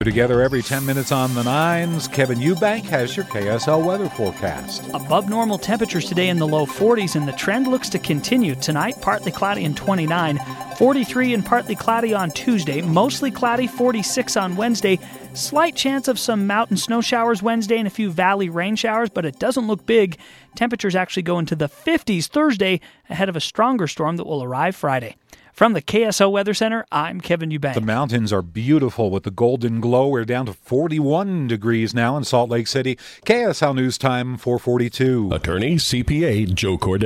Together every 10 minutes on the nines, Kevin Eubank has your KSL weather forecast. Above normal temperatures today in the low 40s, and the trend looks to continue. Tonight, partly cloudy and 29, 43 and partly cloudy on Tuesday, mostly cloudy, 46 on Wednesday. Slight chance of some mountain snow showers Wednesday and a few valley rain showers, but it doesn't look big. Temperatures actually go into the 50s Thursday ahead of a stronger storm that will arrive Friday. From the KSL Weather Center, I'm Kevin Eubank. The mountains are beautiful with the golden glow. We're down to 41 degrees now in Salt Lake City. KSL News Time, 4:42. Attorney CPA Joe Cordell.